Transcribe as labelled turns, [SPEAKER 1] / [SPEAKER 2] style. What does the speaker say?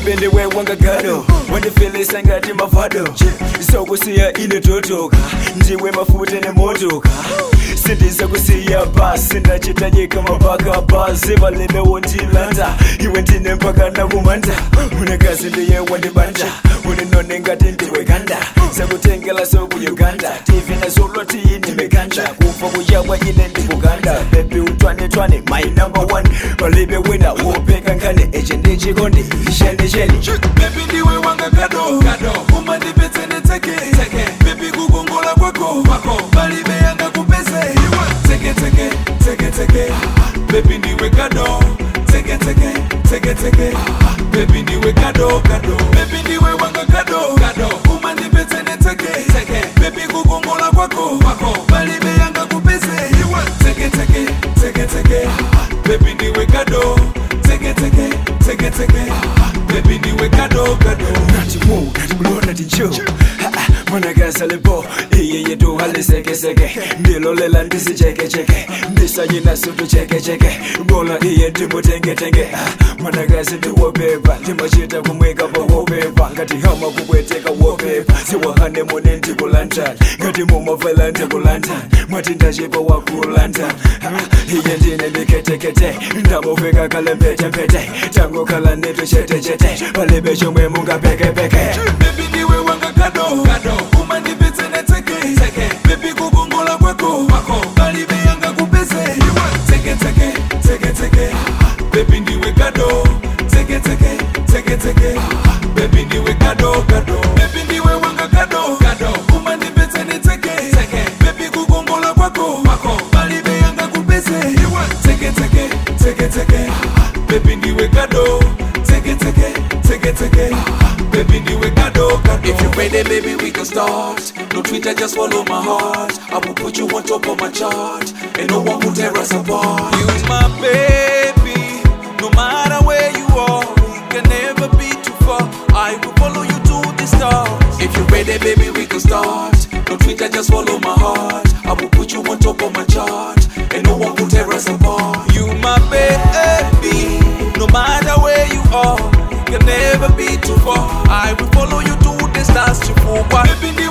[SPEAKER 1] baby ndiwe wanga gado wandifilisa ngati mavado sokusiya ine totoka ndiwe mafuta nemotoka sindiza kusiya basi ndachitanyika mapaka basi valebe wondilanda iwe ndine mpaka nakumanda unekazi ndiye wandibanda uninone ngati ndiwe ganda sakutengela sokuyuganda tivi nazoloti inimeganda kufa kuyawa ine ndikuganda bebi utwane my number one valebe wina wopeka nkane eche ndichikondi shenisheni
[SPEAKER 2] Baby ndiwe wanga gado umandipetse neteke baby kugongola kwako balibe yanga kupeze teke baby ndiwe gado teke baby ndiwe gado baby ndiwe wanga gado umandipetse neteke baby kugongola kwako balibe yanga kupeze teke baby ndiwe gado teke baby ndiwe gado
[SPEAKER 1] nati mu nati blo nati jo managasa lebo iye yetu hali seke ndilolela ndisicheke ndisayina sutu cheke bola iye ndimutenge managasa ndiwopepa ndimachita kumweka pawopepa ngati hama kubweteka wopepa siwahane mune ndikulanda ngati mumavela ndikulanda mwati ndachipa wakulanda iye ndine ndiketekete ndamuveka kale mpetepete tango kala netu chete palebe chomwe mungapekepeke
[SPEAKER 2] baby ndiwe wanga gado umandipetse neteke baby kugongola kwako balibe yanga kupeze teke baby ndiwe gado teke baby ndiwe gado baby ndiwe wanga gado umandipetse neteke baby kugongola kwako balibe yanga kupeze teke baby ndiwe gado teke baby ndiwe gado if you ready baby we can start no Twitter just follow my heart I will put you on top of my chart and no one will tear us apart you my baby no matter where you are we can never be too far I will follow you to the stars if you ready baby we can start no Twitter just follow my heart I will put you on top of my chart and no one will tear us apart you my baby no matter where you are can never be too far I will follow you to the stars to baby